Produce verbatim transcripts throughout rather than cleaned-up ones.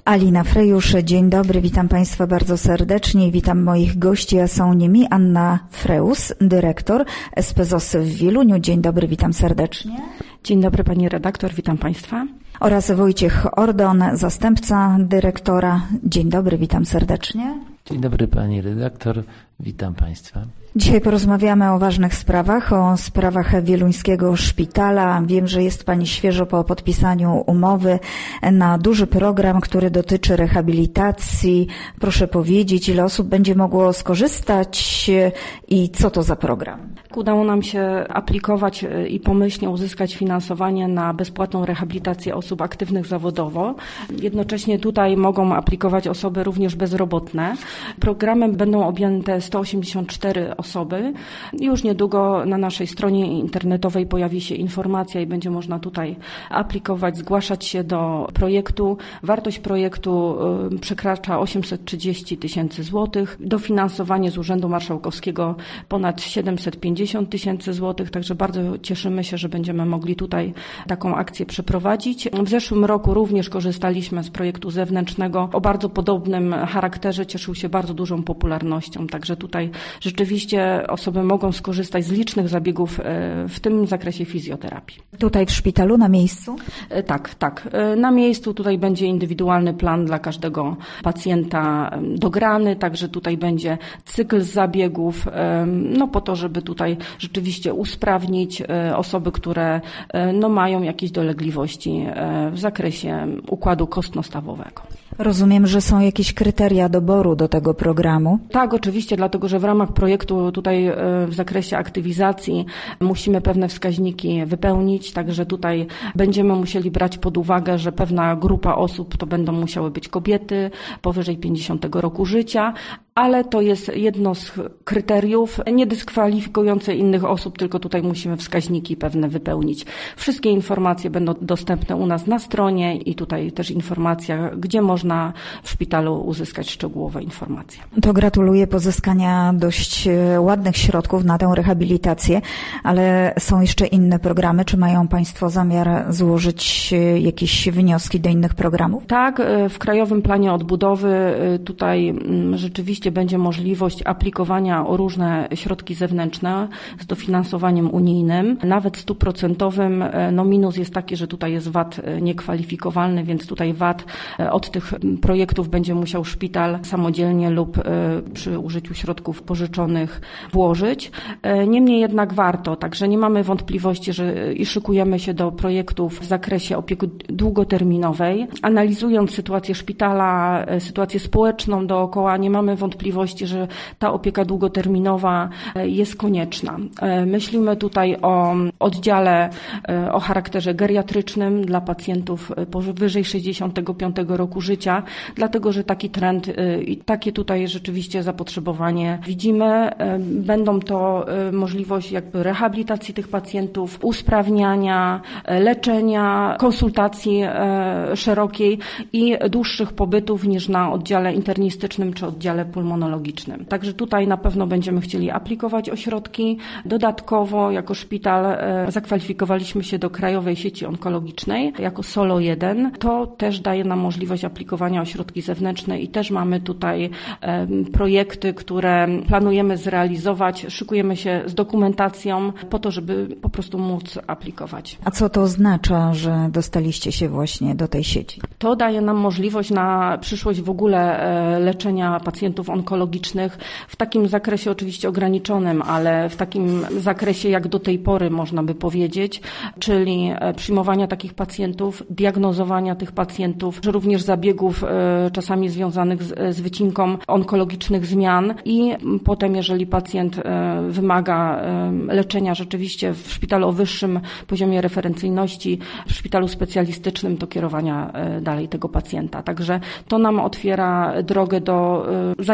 Alina Frejusz, dzień dobry, witam Państwa bardzo serdecznie i witam moich gości, a są nimi Anna Freus, dyrektor S P Z O S w Wieluniu. Dzień dobry, witam serdecznie. Dzień dobry Pani redaktor, witam Państwa. Oraz Wojciech Ordon, zastępca dyrektora. Dzień dobry, witam serdecznie. Dzień dobry Pani redaktor, witam Państwa. Dzisiaj porozmawiamy o ważnych sprawach, o sprawach Wieluńskiego Szpitala. Wiem, że jest Pani świeżo po podpisaniu umowy na duży program, który dotyczy rehabilitacji. Proszę powiedzieć, ile osób będzie mogło skorzystać i co to za program? Udało nam się aplikować i pomyślnie uzyskać finansowanie na bezpłatną rehabilitację osób aktywnych zawodowo. Jednocześnie tutaj mogą aplikować osoby również bezrobotne. Programem będą objęte sto osiemdziesiąt cztery osoby. Już niedługo na naszej stronie internetowej pojawi się informacja i będzie można tutaj aplikować, zgłaszać się do projektu. Wartość projektu przekracza osiemset trzydzieści tysięcy złotych. Dofinansowanie z Urzędu Marszałkowskiego ponad siedemset pięćdziesiąt tysięcy złotych, także bardzo cieszymy się, że będziemy mogli tutaj taką akcję przeprowadzić. W zeszłym roku również korzystaliśmy z projektu zewnętrznego o bardzo podobnym charakterze, cieszył się bardzo dużą popularnością, także tutaj rzeczywiście osoby mogą skorzystać z licznych zabiegów w tym zakresie fizjoterapii. Tutaj w szpitalu, na miejscu? Tak, tak. Na miejscu tutaj będzie indywidualny plan dla każdego pacjenta dograny, także tutaj będzie cykl zabiegów, no po to, żeby tutaj rzeczywiście usprawnić osoby, które no, mają jakieś dolegliwości w zakresie układu kostno-stawowego. Rozumiem, że są jakieś kryteria doboru do tego programu? Tak, oczywiście, dlatego że w ramach projektu tutaj w zakresie aktywizacji musimy pewne wskaźniki wypełnić, także tutaj będziemy musieli brać pod uwagę, że pewna grupa osób to będą musiały być kobiety powyżej pięćdziesiątego roku życia, ale to jest jedno z kryteriów nie dyskwalifikujące innych osób, tylko tutaj musimy wskaźniki pewne wypełnić. Wszystkie informacje będą dostępne u nas na stronie i tutaj też informacja, gdzie można w szpitalu uzyskać szczegółowe informacje. To gratuluję pozyskania dość ładnych środków na tę rehabilitację, ale są jeszcze inne programy. Czy mają Państwo zamiar złożyć jakieś wnioski do innych programów? Tak, w Krajowym Planie Odbudowy tutaj rzeczywiście będzie możliwość aplikowania o różne środki zewnętrzne z dofinansowaniem unijnym, nawet stuprocentowym. No minus jest taki, że tutaj jest V A T niekwalifikowalny, więc tutaj V A T od tych projektów będzie musiał szpital samodzielnie lub przy użyciu środków pożyczonych włożyć. Niemniej jednak warto, także nie mamy wątpliwości, że i szykujemy się do projektów w zakresie opieki długoterminowej. Analizując sytuację szpitala, sytuację społeczną dookoła, nie mamy wątpliwości, że ta opieka długoterminowa jest konieczna. Myślimy tutaj o oddziale o charakterze geriatrycznym dla pacjentów powyżej sześćdziesiątego piątego roku życia, dlatego że taki trend i takie tutaj rzeczywiście zapotrzebowanie widzimy. Będą to możliwość jakby rehabilitacji tych pacjentów, usprawniania, leczenia, konsultacji szerokiej i dłuższych pobytów niż na oddziale internistycznym czy oddziale pulmonologicznym. Także tutaj na pewno będziemy chcieli aplikować o środki. Dodatkowo jako szpital zakwalifikowaliśmy się do Krajowej Sieci Onkologicznej jako SOLO jeden. To też daje nam możliwość aplikowania o środki zewnętrzne i też mamy tutaj projekty, które planujemy zrealizować. Szykujemy się z dokumentacją po to, żeby po prostu móc aplikować. A co to oznacza, że dostaliście się właśnie do tej sieci? To daje nam możliwość na przyszłość w ogóle leczenia pacjentów onkologicznych w takim zakresie oczywiście ograniczonym, ale w takim zakresie jak do tej pory można by powiedzieć, czyli przyjmowania takich pacjentów, diagnozowania tych pacjentów, również zabiegów czasami związanych z, z wycinką onkologicznych zmian i potem, jeżeli pacjent wymaga leczenia rzeczywiście w szpitalu o wyższym poziomie referencyjności, w szpitalu specjalistycznym do kierowania dalej tego pacjenta. Także to nam otwiera drogę do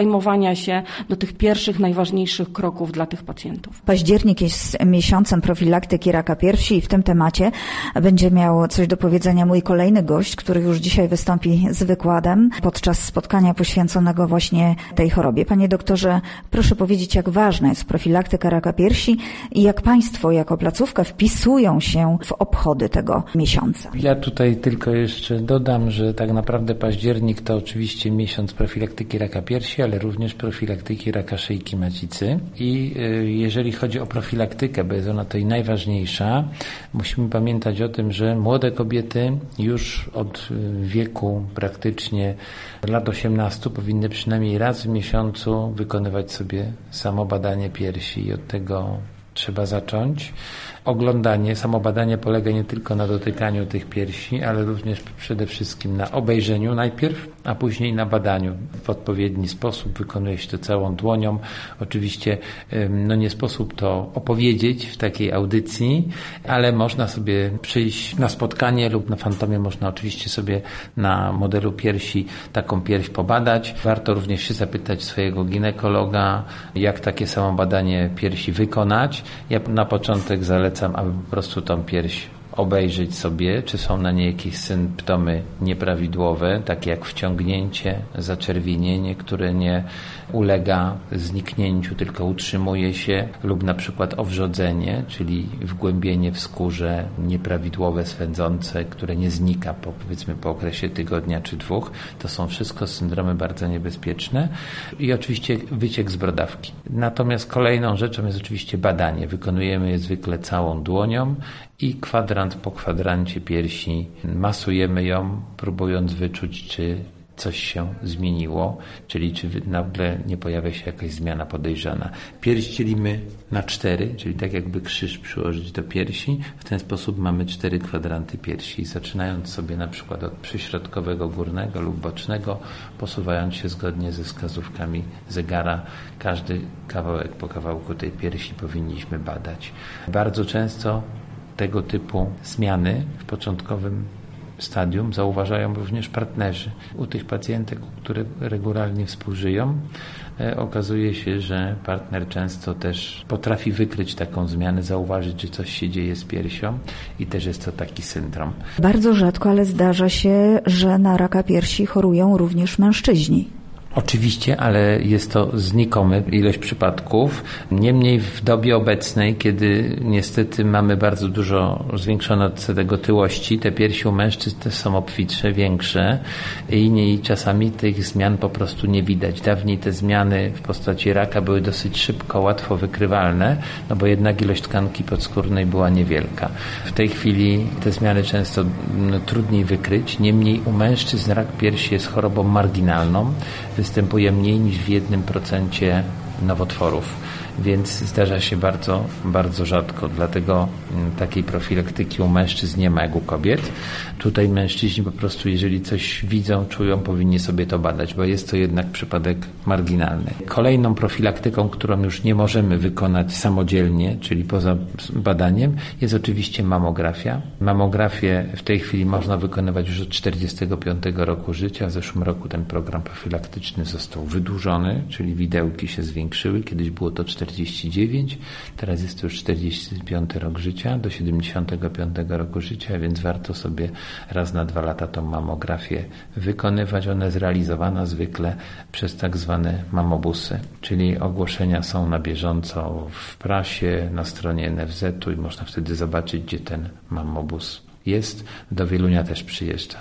zajmowania się do tych pierwszych, najważniejszych kroków dla tych pacjentów. Październik jest miesiącem profilaktyki raka piersi i w tym temacie będzie miał coś do powiedzenia mój kolejny gość, który już dzisiaj wystąpi z wykładem podczas spotkania poświęconego właśnie tej chorobie. Panie doktorze, proszę powiedzieć, jak ważna jest profilaktyka raka piersi i jak Państwo jako placówka wpisują się w obchody tego miesiąca. Ja tutaj tylko jeszcze dodam, że tak naprawdę październik to oczywiście miesiąc profilaktyki raka piersi, ale również profilaktyki raka szyjki macicy i jeżeli chodzi o profilaktykę, bo jest ona tutaj najważniejsza, musimy pamiętać o tym, że młode kobiety już od wieku praktycznie lat osiemnastu powinny przynajmniej raz w miesiącu wykonywać sobie samobadanie piersi i od tego trzeba zacząć. Oglądanie, samobadanie polega nie tylko na dotykaniu tych piersi, ale również przede wszystkim na obejrzeniu najpierw, a później na badaniu. W odpowiedni sposób wykonuje się to całą dłonią. Oczywiście no nie sposób to opowiedzieć w takiej audycji, ale można sobie przyjść na spotkanie lub na fantomie można oczywiście sobie na modelu piersi taką pierś pobadać. Warto również się zapytać swojego ginekologa, jak takie samobadanie piersi wykonać. Ja na początek zalecam, aby po prostu tą pierś obejrzeć sobie, czy są na niej jakieś symptomy nieprawidłowe, takie jak wciągnięcie, zaczerwienienie, które nie ulega zniknięciu, tylko utrzymuje się, lub na przykład owrzodzenie, czyli wgłębienie w skórze nieprawidłowe, swędzące, które nie znika po, powiedzmy po okresie tygodnia czy dwóch. To są wszystko syndromy bardzo niebezpieczne i oczywiście wyciek z brodawki. Natomiast kolejną rzeczą jest oczywiście badanie. Wykonujemy je zwykle całą dłonią i kwadrant po kwadrancie piersi masujemy ją, próbując wyczuć, czy coś się zmieniło, czyli czy nagle nie pojawia się jakaś zmiana podejrzana. Pierś dzielimy na cztery, czyli tak jakby krzyż przyłożyć do piersi. W ten sposób mamy cztery kwadranty piersi. Zaczynając sobie na przykład od przyśrodkowego górnego lub bocznego, posuwając się zgodnie ze wskazówkami zegara, każdy kawałek po kawałku tej piersi powinniśmy badać. Bardzo często tego typu zmiany w początkowym stadium zauważają również partnerzy. U tych pacjentek, które regularnie współżyją, e, okazuje się, że partner często też potrafi wykryć taką zmianę, zauważyć, że coś się dzieje z piersią i też jest to taki syndrom. Bardzo rzadko, ale zdarza się, że na raka piersi chorują również mężczyźni. Oczywiście, ale jest to znikomy ilość przypadków. Niemniej w dobie obecnej, kiedy niestety mamy bardzo dużo zwiększony odsetek otyłości, te piersi u mężczyzn też są obfitsze, większe i, nie, i czasami tych zmian po prostu nie widać. Dawniej te zmiany w postaci raka były dosyć szybko, łatwo wykrywalne, no bo jednak ilość tkanki podskórnej była niewielka. W tej chwili te zmiany często no, trudniej wykryć. Niemniej u mężczyzn rak piersi jest chorobą marginalną. Występuje mniej niż w jednym procencie nowotworów, więc zdarza się bardzo, bardzo rzadko. Dlatego takiej profilaktyki u mężczyzn nie ma jak u kobiet. Tutaj mężczyźni po prostu, jeżeli coś widzą, czują, powinni sobie to badać, bo jest to jednak przypadek marginalny. Kolejną profilaktyką, którą już nie możemy wykonać samodzielnie, czyli poza badaniem, jest oczywiście mamografia. Mamografię w tej chwili można wykonywać już od czterdziestego piątego roku życia. W zeszłym roku ten program profilaktyczny został wydłużony, czyli widełki się zwiększyły. Kiedyś było to czterdzieści dziewięć, teraz jest to już czterdziesty piąty rok życia do siedemdziesiątego piątego roku życia, więc warto sobie raz na dwa lata tą mamografię wykonywać. Ona jest realizowana zwykle przez tak zwane mamobusy, czyli ogłoszenia są na bieżąco w prasie, na stronie N F Z u i można wtedy zobaczyć, gdzie ten mamobus jest. Do Wielunia też przyjeżdża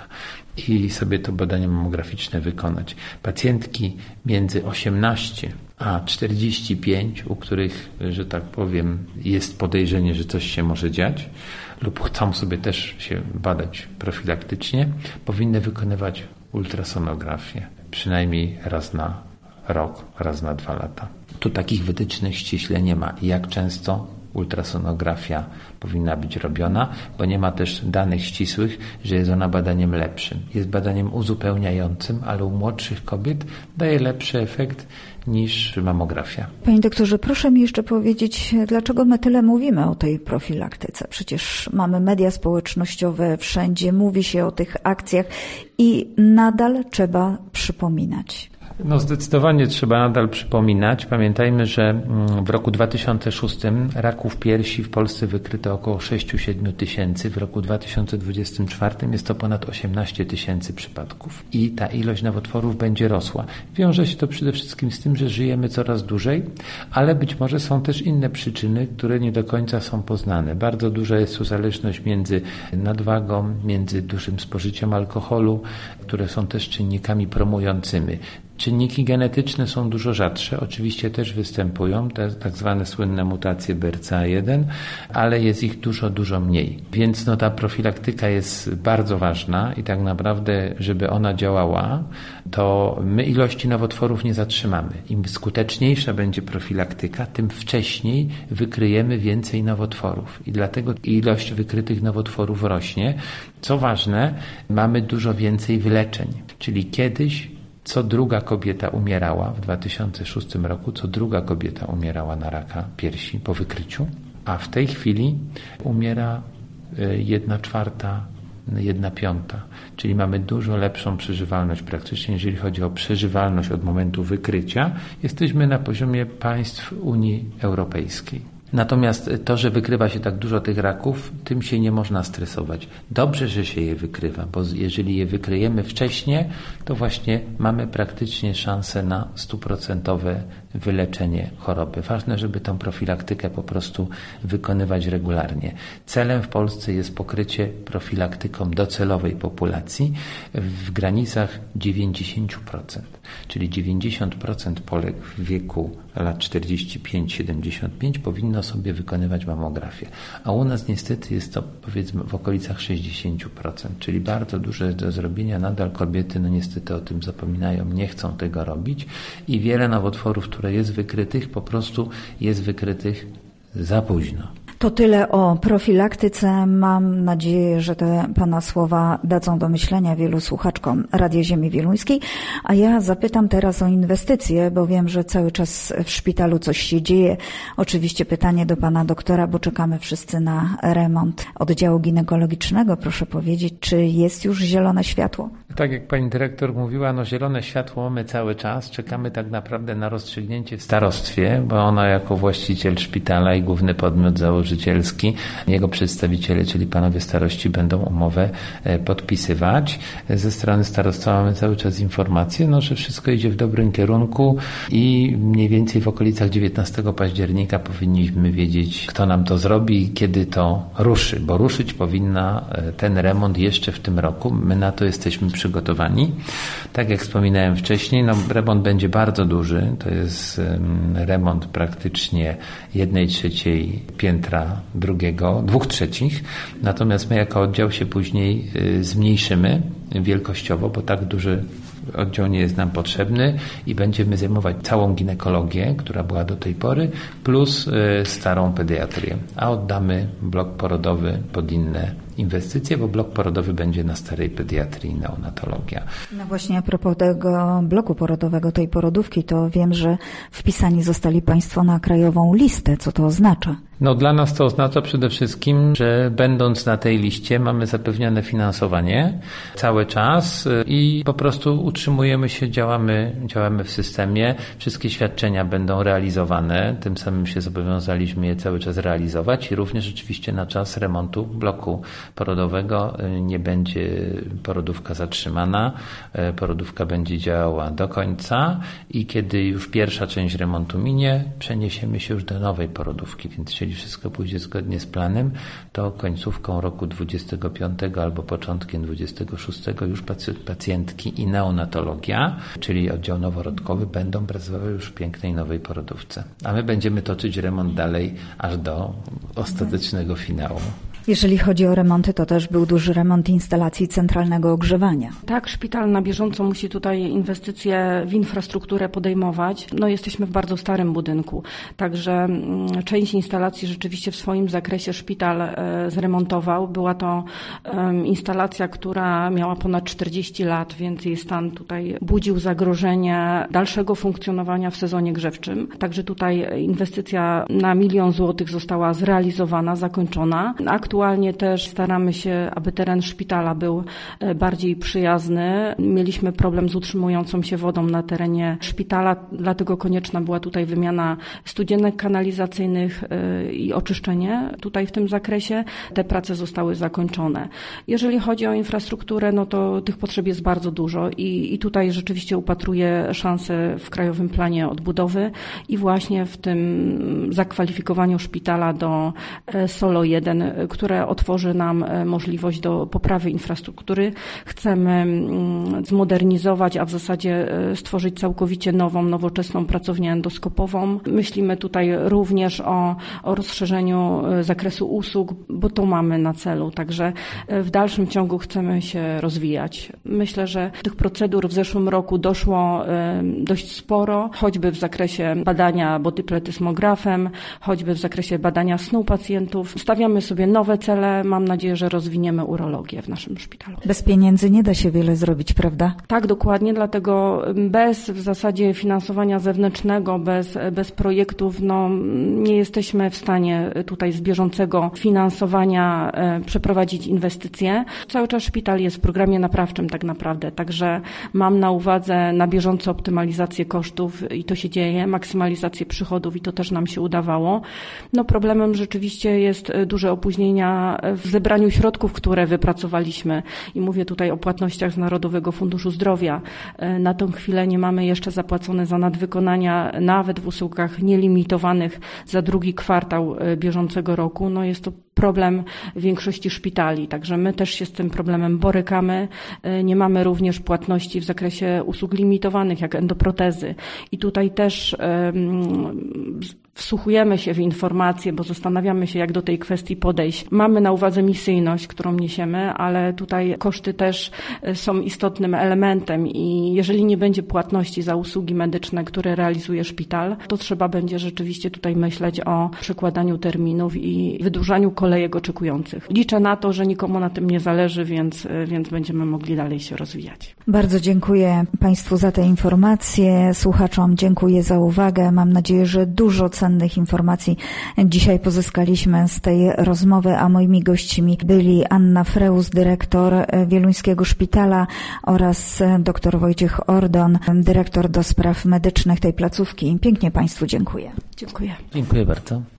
i sobie to badanie mamograficzne wykonać. Pacjentki między osiemnaście a czterdzieści pięć, u których, że tak powiem, jest podejrzenie, że coś się może dziać lub chcą sobie też się badać profilaktycznie, powinny wykonywać ultrasonografię przynajmniej raz na rok, raz na dwa lata. Tu takich wytycznych ściśle nie ma. Jak często ultrasonografia powinna być robiona, bo nie ma też danych ścisłych, że jest ona badaniem lepszym. Jest badaniem uzupełniającym, ale u młodszych kobiet daje lepszy efekt niż mamografia. Panie doktorze, proszę mi jeszcze powiedzieć, dlaczego my tyle mówimy o tej profilaktyce? Przecież mamy media społecznościowe, wszędzie mówi się o tych akcjach i nadal trzeba przypominać. No zdecydowanie trzeba nadal przypominać. Pamiętajmy, że w roku dwa tysiące szóstym raków piersi w Polsce wykryto około sześć do siedmiu tysięcy. W roku dwa tysiące dwudziestym czwartym jest to ponad osiemnaście tysięcy przypadków. I ta ilość nowotworów będzie rosła. Wiąże się to przede wszystkim z tym, że żyjemy coraz dłużej, ale być może są też inne przyczyny, które nie do końca są poznane. Bardzo duża jest tu zależność między nadwagą, między dużym spożyciem alkoholu, które są też czynnikami promującymi. Czynniki genetyczne są dużo rzadsze, oczywiście też występują, te tak zwane słynne mutacje B R C A jeden, ale jest ich dużo, dużo mniej. Więc no, ta profilaktyka jest bardzo ważna i tak naprawdę, żeby ona działała, to my ilości nowotworów nie zatrzymamy. Im skuteczniejsza będzie profilaktyka, tym wcześniej wykryjemy więcej nowotworów i dlatego ilość wykrytych nowotworów rośnie. Co ważne, mamy dużo więcej wyleczeń, czyli kiedyś co druga kobieta umierała w dwa tysiące szóstym roku, co druga kobieta umierała na raka piersi po wykryciu, a w tej chwili umiera jedna czwarta, jedna piąta, czyli mamy dużo lepszą przeżywalność praktycznie, jeżeli chodzi o przeżywalność od momentu wykrycia. Jesteśmy na poziomie państw Unii Europejskiej. Natomiast to, że wykrywa się tak dużo tych raków, tym się nie można stresować. Dobrze, że się je wykrywa, bo jeżeli je wykryjemy wcześniej, to właśnie mamy praktycznie szansę na stuprocentowe wyleczenie choroby. Ważne, żeby tą profilaktykę po prostu wykonywać regularnie. Celem w Polsce jest pokrycie profilaktyką docelowej populacji w granicach dziewięćdziesiąt procent. Czyli dziewięćdziesiąt procent Polek w wieku lat czterdzieści pięć do siedemdziesięciu pięciu powinno sobie wykonywać mamografię. A u nas niestety jest to powiedzmy w okolicach sześćdziesiąt procent, czyli bardzo duże do zrobienia. Nadal kobiety no niestety o tym zapominają, nie chcą tego robić i wiele nowotworów, które jest wykrytych, po prostu jest wykrytych za późno. To tyle o profilaktyce. Mam nadzieję, że te Pana słowa dadzą do myślenia wielu słuchaczkom Radia Ziemi Wieluńskiej. A ja zapytam teraz o inwestycje, bo wiem, że cały czas w szpitalu coś się dzieje. Oczywiście pytanie do Pana doktora, bo czekamy wszyscy na remont oddziału ginekologicznego. Proszę powiedzieć, czy jest już zielone światło? Tak jak Pani dyrektor mówiła, no zielone światło mamy cały czas. Czekamy tak naprawdę na rozstrzygnięcie w starostwie, bo ona jako właściciel szpitala i główny podmiot założycielski, jego przedstawiciele, czyli panowie starości, będą umowę podpisywać. Ze strony starostwa mamy cały czas informacje, no, że wszystko idzie w dobrym kierunku i mniej więcej w okolicach dziewiętnastego października powinniśmy wiedzieć, kto nam to zrobi i kiedy to ruszy, bo ruszyć powinna ten remont jeszcze w tym roku. My na to jesteśmy przygotowani. Tak jak wspominałem wcześniej, no remont będzie bardzo duży. To jest remont praktycznie jednej trzeciej piętra drugiego, dwóch trzecich. Natomiast my jako oddział się później zmniejszymy wielkościowo, bo tak duży oddział nie jest nam potrzebny i będziemy zajmować całą ginekologię, która była do tej pory, plus starą pediatrię, a oddamy blok porodowy pod inne inwestycje, bo blok porodowy będzie na starej pediatrii i neonatologia. No właśnie a propos tego bloku porodowego, tej porodówki, to wiem, że wpisani zostali Państwo na krajową listę. Co to oznacza? No dla nas to oznacza przede wszystkim, że będąc na tej liście mamy zapewnione finansowanie cały czas i po prostu utrzymujemy się, działamy, działamy w systemie. Wszystkie świadczenia będą realizowane, tym samym się zobowiązaliśmy je cały czas realizować i również oczywiście na czas remontu bloku porodowego nie będzie porodówka zatrzymana, porodówka będzie działała do końca i kiedy już pierwsza część remontu minie, przeniesiemy się już do nowej porodówki, więc jeżeli wszystko pójdzie zgodnie z planem, to końcówką roku dwudziestego piątego albo początkiem dwudziestego szóstego już pacjentki i neonatologia, czyli oddział noworodkowy, będą pracowały już w pięknej nowej porodówce. A my będziemy toczyć remont dalej aż do ostatecznego finału. Jeżeli chodzi o remonty, to też był duży remont instalacji centralnego ogrzewania. Tak, szpital na bieżąco musi tutaj inwestycje w infrastrukturę podejmować. No jesteśmy w bardzo starym budynku, także część instalacji rzeczywiście w swoim zakresie szpital zremontował. Była to instalacja, która miała ponad czterdzieści lat, więc jej stan tutaj budził zagrożenie dalszego funkcjonowania w sezonie grzewczym. Także tutaj inwestycja na milion złotych została zrealizowana, zakończona. Aktualnie Ewentualnie też staramy się, aby teren szpitala był bardziej przyjazny. Mieliśmy problem z utrzymującą się wodą na terenie szpitala, dlatego konieczna była tutaj wymiana studzienek kanalizacyjnych i oczyszczenie tutaj w tym zakresie. Te prace zostały zakończone. Jeżeli chodzi o infrastrukturę, no to tych potrzeb jest bardzo dużo i, i tutaj rzeczywiście upatruję szansę w Krajowym Planie Odbudowy i właśnie w tym zakwalifikowaniu szpitala do Solo jeden, które otworzy nam możliwość do poprawy infrastruktury. Chcemy zmodernizować, a w zasadzie stworzyć całkowicie nową, nowoczesną pracownię endoskopową. Myślimy tutaj również o, o rozszerzeniu zakresu usług, bo to mamy na celu. Także w dalszym ciągu chcemy się rozwijać. Myślę, że tych procedur w zeszłym roku doszło dość sporo, choćby w zakresie badania bodypletysmografem, choćby w zakresie badania snu pacjentów. Stawiamy sobie nowe cele. Mam nadzieję, że rozwiniemy urologię w naszym szpitalu. Bez pieniędzy nie da się wiele zrobić, prawda? Tak, dokładnie, dlatego bez w zasadzie finansowania zewnętrznego, bez, bez projektów, no nie jesteśmy w stanie tutaj z bieżącego finansowania e, przeprowadzić inwestycje. Cały czas szpital jest w programie naprawczym tak naprawdę, także mam na uwadze na bieżąco optymalizację kosztów i to się dzieje, maksymalizację przychodów i to też nam się udawało. No problemem rzeczywiście jest duże opóźnienia w zebraniu środków, które wypracowaliśmy i mówię tutaj o płatnościach z Narodowego Funduszu Zdrowia. Na tą chwilę nie mamy jeszcze zapłacone za nadwykonania nawet w usługach nielimitowanych za drugi kwartał bieżącego roku. No jest to problem większości szpitali, także my też się z tym problemem borykamy. Nie mamy również płatności w zakresie usług limitowanych, jak endoprotezy. I tutaj też um, wsłuchujemy się w informacje, bo zastanawiamy się, jak do tej kwestii podejść. Mamy na uwadze misyjność, którą niesiemy, ale tutaj koszty też są istotnym elementem i jeżeli nie będzie płatności za usługi medyczne, które realizuje szpital, to trzeba będzie rzeczywiście tutaj myśleć o przekładaniu terminów i wydłużaniu kolejek oczekujących. Liczę na to, że nikomu na tym nie zależy, więc, więc będziemy mogli dalej się rozwijać. Bardzo dziękuję Państwu za te informacje. Słuchaczom dziękuję za uwagę. Mam nadzieję, że dużo cennych informacji dzisiaj pozyskaliśmy z tej rozmowy, a moimi gośćmi byli Anna Freus, dyrektor Wieluńskiego Szpitala oraz dr Wojciech Ordon, dyrektor do spraw medycznych tej placówki. Pięknie Państwu dziękuję. Dziękuję. Dziękuję bardzo.